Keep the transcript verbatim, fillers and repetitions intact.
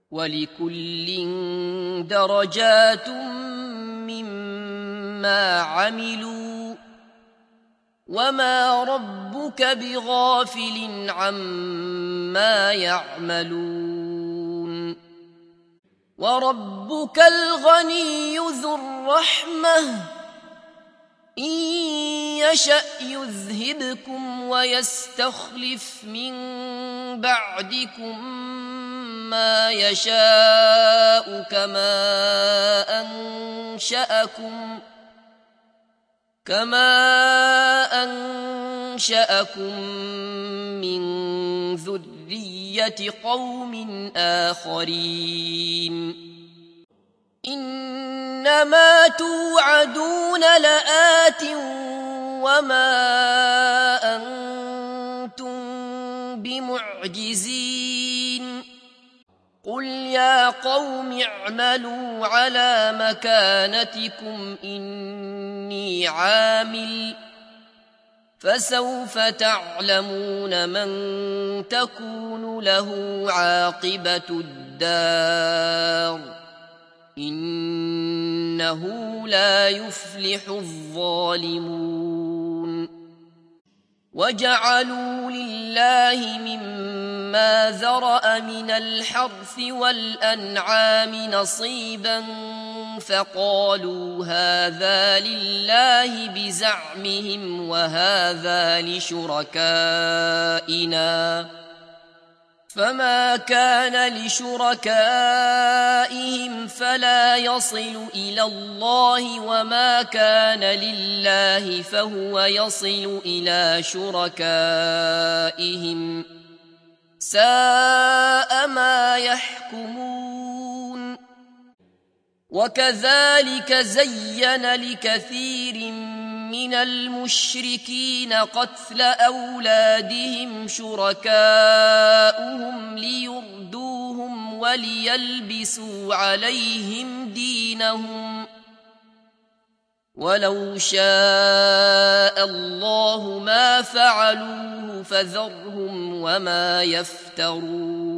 وَلِكُلٍّ دَرَجَاتٌ مِّمَّا عَمِلُوا وَمَا رَبُّكَ بِغَافِلٍ عَمَّا يَعْمَلُونَ وَرَبُّكَ الْغَنِيُّ ذُو الرَّحْمَةِ إِن يَشَأْ يُذْهِبْكُمْ وَيَسْتَخْلِفْ مِن بَعْدِكُم مَّا يَشَاءُ كَمَا أَنشَأَكُم كَمَا أَنشَأَكُم مِّن ذُرِّيَّةِ قَوْمٍ آخَرِينَ إِنَّمَا تُوعَدُونَ لَآتٍ وَمَا أَنتُم بِمُعْجِزِينَ قُلْ يَا قَوْمِ اعْمَلُوا عَلَىٰ مَكَانَتِكُمْ إِنِّي عَامِلٌ ۖ فَسَوْفَ تَعْلَمُونَ مَن تَكُونُ لَهُ عَاقِبَةُ الدَّارِ ۗ إِنَّهُ لَا يُفْلِحُ الظَّالِمُونَ وَجَعَلُوا لِلَّهِ مِمَّا ذَرَأَ مِنَ الْحَرْثِ وَالْأَنْعَامِ نَصِيبًا فَقَالُوا هَٰذَا لِلَّهِ بِزَعْمِهِمْ وَهَٰذَا لِشُرَكَائِنَا ۖ فَمَا كَانَ لِشُرَكَائِهِمْ فَلَا يَصِلُ إِلَى اللَّهِ وَمَا كَانَ لِلَّهِ فَهُوَ يَصِلُ إِلَىٰ شُرَكَائِهِمْ ۗ سَاءَ مَا يَحْكُمُونَ وَكَذَٰلِكَ زَيَّنَ لِكَثِيرٍ مِّنَ الْمُشْرِكِينَ قَتْلَ أَوْلَادِهِمْ شُرَكَاؤُهُمْ لِيُرْدُوهُمْ وَلِيَلْبِسُوا عَلَيْهِمْ دِينَهُمْ ۖ وَلَوْ شَاءَ اللَّهُ مَا فَعَلُوهُ فَذَرْهُمْ وَمَا يَفْتَرُونَ